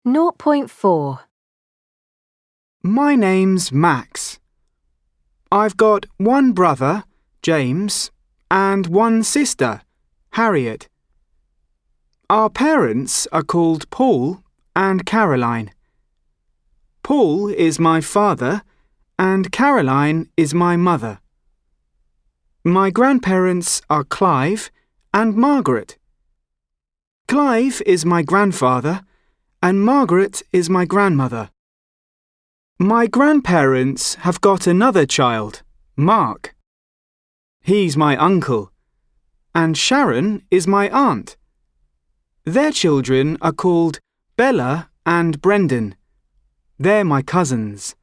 zero point 0.4. My name's Max. I've got one brother, James, and one sister, Harriet. Our parents are called Paul and Caroline. Paul is my father and Caroline is my mother. My grandparents are Clive and Margaret. Clive is my grandfather and Margaret is my grandmother. My grandparents have got another child, Mark. He's my uncle. And Sharon is my aunt. Their children are called Bella and Brendan. They're my cousins.